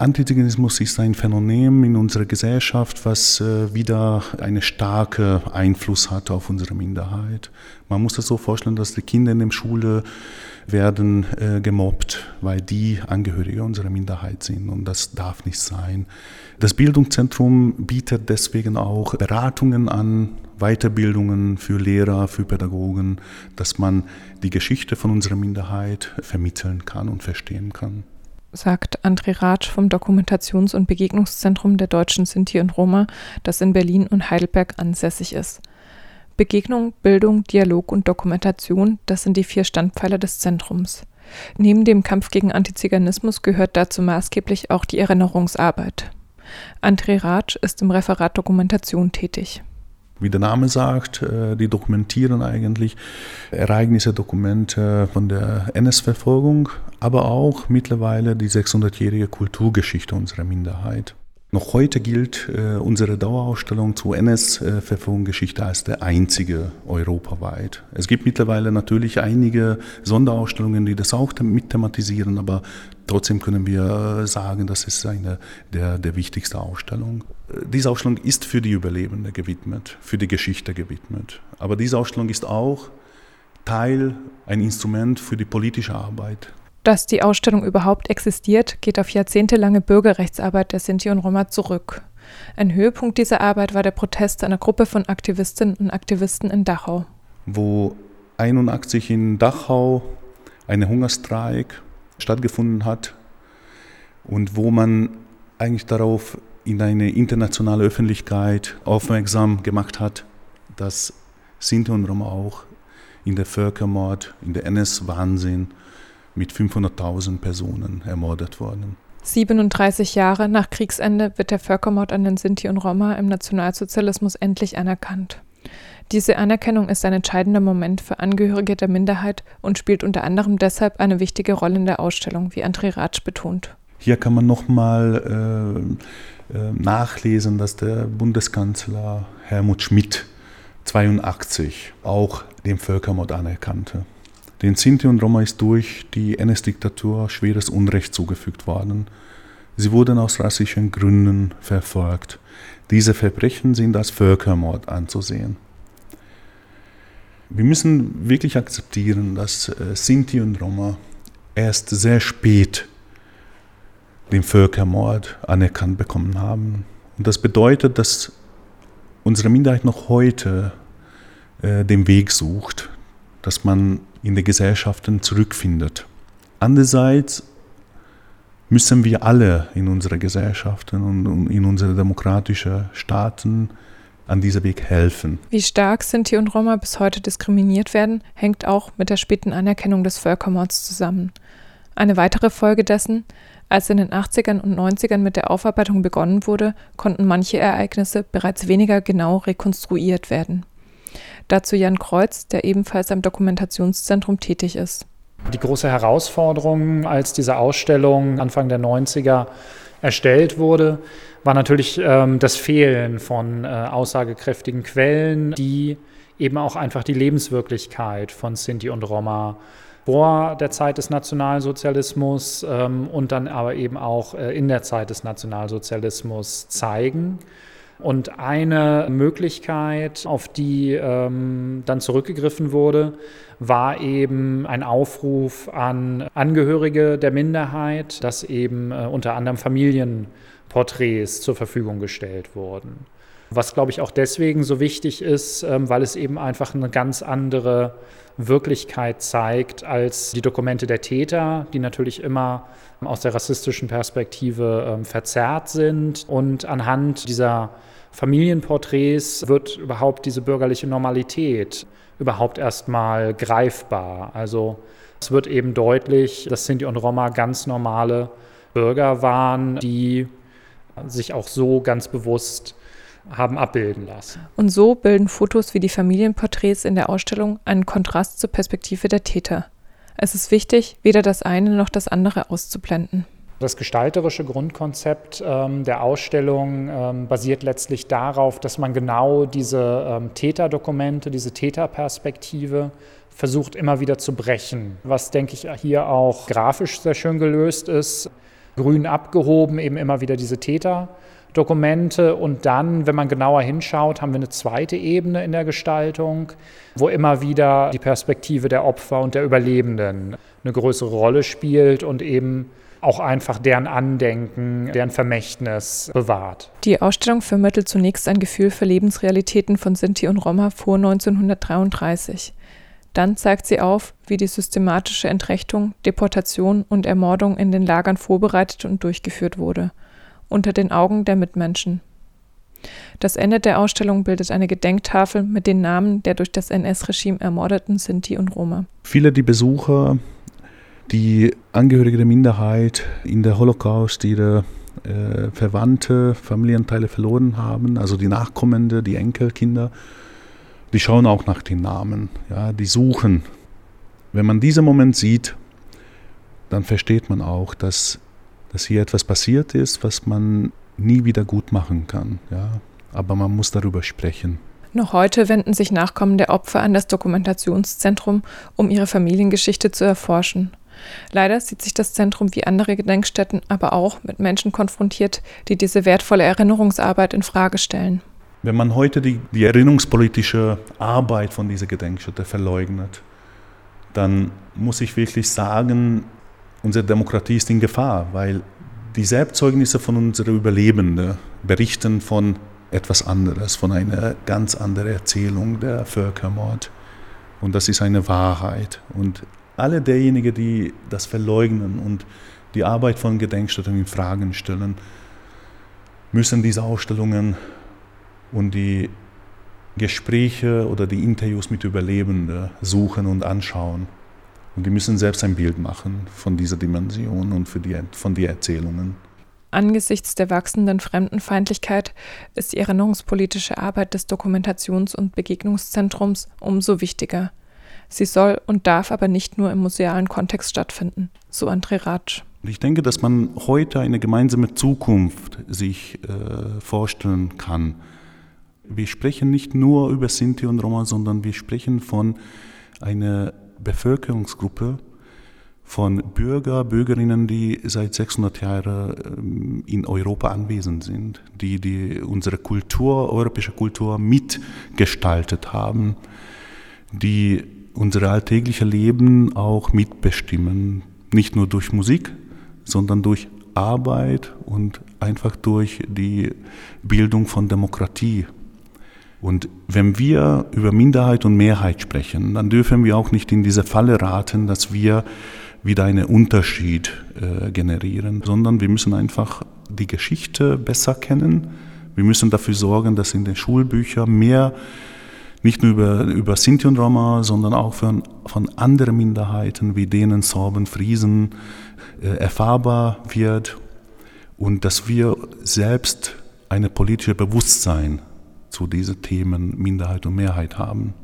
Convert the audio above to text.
Antiziganismus ist ein Phänomen in unserer Gesellschaft, was wieder einen starken Einfluss hat auf unsere Minderheit. Man muss das so vorstellen, dass die Kinder in der Schule werden gemobbt, weil die Angehörige unserer Minderheit sind, und das darf nicht sein. Das Bildungszentrum bietet deswegen auch Beratungen an, Weiterbildungen für Lehrer, für Pädagogen, dass man die Geschichte von unserer Minderheit vermitteln kann und verstehen kann. Sagt André Ratsch vom Dokumentations- und Begegnungszentrum der Deutschen Sinti und Roma, das in Berlin und Heidelberg ansässig ist. Begegnung, Bildung, Dialog und Dokumentation, das sind die 4 Standpfeiler des Zentrums. Neben dem Kampf gegen Antiziganismus gehört dazu maßgeblich auch die Erinnerungsarbeit. André Ratsch ist im Referat Dokumentation tätig. Wie der Name sagt, die dokumentieren eigentlich Ereignisse, Dokumente von der NS-Verfolgung, aber auch mittlerweile die 600-jährige Kulturgeschichte unserer Minderheit. Noch heute gilt unsere Dauerausstellung zur NS-Verfolgungsgeschichte als der einzige europaweit. Es gibt mittlerweile natürlich einige Sonderausstellungen, die das auch mit thematisieren, aber trotzdem können wir sagen, das ist eine der wichtigsten Ausstellungen. Diese Ausstellung ist für die Überlebenden gewidmet, für die Geschichte gewidmet. Aber diese Ausstellung ist auch ein Instrument für die politische Arbeit. Dass die Ausstellung überhaupt existiert, geht auf jahrzehntelange Bürgerrechtsarbeit der Sinti und Roma zurück. Ein Höhepunkt dieser Arbeit war der Protest einer Gruppe von Aktivistinnen und Aktivisten in Dachau. Wo 1981 in Dachau ein Hungerstreik stattgefunden hat und wo man eigentlich darauf in eine internationale Öffentlichkeit aufmerksam gemacht hat, dass Sinti und Roma auch in der Völkermord, in der NS-Wahnsinn mit 500.000 Personen ermordet worden. 37 Jahre nach Kriegsende wird der Völkermord an den Sinti und Roma im Nationalsozialismus endlich anerkannt. Diese Anerkennung ist ein entscheidender Moment für Angehörige der Minderheit und spielt unter anderem deshalb eine wichtige Rolle in der Ausstellung, wie André Ratsch betont. Hier kann man nochmal nachlesen, dass der Bundeskanzler Helmut Schmidt 1982 auch den Völkermord anerkannte. Den Sinti und Roma ist durch die NS-Diktatur schweres Unrecht zugefügt worden. Sie wurden aus rassischen Gründen verfolgt. Diese Verbrechen sind als Völkermord anzusehen. Wir müssen wirklich akzeptieren, dass Sinti und Roma erst sehr spät den Völkermord anerkannt bekommen haben. Und das bedeutet, dass unsere Minderheit noch heute den Weg sucht, dass man in den Gesellschaften zurückfindet. Andererseits müssen wir alle in unseren Gesellschaften und in unseren demokratischen Staaten an diesem Weg helfen. Wie stark Sinti und Roma bis heute diskriminiert werden, hängt auch mit der späten Anerkennung des Völkermords zusammen. Eine weitere Folge dessen: Als in den 80ern und 90ern mit der Aufarbeitung begonnen wurde, konnten manche Ereignisse bereits weniger genau rekonstruiert werden. Dazu Jan Kreuz, der ebenfalls am Dokumentationszentrum tätig ist. Die große Herausforderung, als diese Ausstellung Anfang der 90er erstellt wurde, war natürlich das Fehlen von aussagekräftigen Quellen, die eben auch einfach die Lebenswirklichkeit von Sinti und Roma vor der Zeit des Nationalsozialismus und dann aber eben auch in der Zeit des Nationalsozialismus zeigen. Und eine Möglichkeit, auf die dann zurückgegriffen wurde, war eben ein Aufruf an Angehörige der Minderheit, dass eben unter anderem Familienporträts zur Verfügung gestellt wurden. Was, glaube ich, auch deswegen so wichtig ist, weil es eben einfach eine ganz andere Wirklichkeit zeigt als die Dokumente der Täter, die natürlich immer aus der rassistischen Perspektive verzerrt sind. Und anhand dieser Familienporträts wird überhaupt diese bürgerliche Normalität überhaupt erstmal greifbar. Also es wird eben deutlich, dass Sinti und Roma ganz normale Bürger waren, die sich auch so ganz bewusst haben abbilden lassen. Und so bilden Fotos wie die Familienporträts in der Ausstellung einen Kontrast zur Perspektive der Täter. Es ist wichtig, weder das eine noch das andere auszublenden. Das gestalterische Grundkonzept der Ausstellung basiert letztlich darauf, dass man genau diese Täterdokumente, diese Täterperspektive versucht immer wieder zu brechen. Was, denke ich, hier auch grafisch sehr schön gelöst ist. grün abgehoben, eben immer wieder diese Täterdokumente. Und dann, wenn man genauer hinschaut, haben wir eine zweite Ebene in der Gestaltung, wo immer wieder die Perspektive der Opfer und der Überlebenden eine größere Rolle spielt und eben auch einfach deren Andenken, deren Vermächtnis bewahrt. Die Ausstellung vermittelt zunächst ein Gefühl für Lebensrealitäten von Sinti und Roma vor 1933. Dann zeigt sie auf, wie die systematische Entrechtung, Deportation und Ermordung in den Lagern vorbereitet und durchgeführt wurde, unter den Augen der Mitmenschen. Das Ende der Ausstellung bildet eine Gedenktafel mit den Namen der durch das NS-Regime ermordeten Sinti und Roma. Viele der Besucher, die Angehörige der Minderheit in der Holocaust ihre Verwandte, Familienteile verloren haben, also die Nachkommende, die Enkelkinder, die schauen auch nach den Namen, ja, die suchen. Wenn man diesen Moment sieht, dann versteht man auch, dass hier etwas passiert ist, was man nie wieder gut machen kann. Ja. Aber man muss darüber sprechen. Noch heute wenden sich Nachkommen der Opfer an das Dokumentationszentrum, um ihre Familiengeschichte zu erforschen. Leider sieht sich das Zentrum wie andere Gedenkstätten aber auch mit Menschen konfrontiert, die diese wertvolle Erinnerungsarbeit in Frage stellen. Wenn man heute die erinnerungspolitische Arbeit von dieser Gedenkstätte verleugnet, dann muss ich wirklich sagen, unsere Demokratie ist in Gefahr, weil die Selbstzeugnisse von unseren Überlebenden berichten von etwas anderes, von einer ganz anderen Erzählung der Völkermord. Und das ist eine Wahrheit. Und alle diejenigen, die das verleugnen und die Arbeit von Gedenkstätten in Frage stellen, müssen diese Ausstellungen und die Gespräche oder die Interviews mit Überlebenden suchen und anschauen. Und die müssen selbst ein Bild machen von dieser Dimension und von den Erzählungen. Angesichts der wachsenden Fremdenfeindlichkeit ist die erinnerungspolitische Arbeit des Dokumentations- und Begegnungszentrums umso wichtiger. Sie soll und darf aber nicht nur im musealen Kontext stattfinden, so André Ratsch. Ich denke, dass man heute eine gemeinsame Zukunft sich vorstellen kann. Wir sprechen nicht nur über Sinti und Roma, sondern wir sprechen von einer Bevölkerungsgruppe, von Bürgerinnen, die seit 600 Jahren in Europa anwesend sind, die unsere Kultur, europäische Kultur mitgestaltet haben, die unser alltägliches Leben auch mitbestimmen, nicht nur durch Musik, sondern durch Arbeit und einfach durch die Bildung von Demokratie. Und wenn wir über Minderheit und Mehrheit sprechen, dann dürfen wir auch nicht in diese Falle raten, dass wir wieder einen Unterschied generieren, sondern wir müssen einfach die Geschichte besser kennen. Wir müssen dafür sorgen, dass in den Schulbüchern mehr nicht nur über Sinti und Roma, sondern auch von anderen Minderheiten wie Dänen, Sorben, Friesen erfahrbar wird und dass wir selbst ein politisches Bewusstsein zu diesen Themen Minderheit und Mehrheit haben.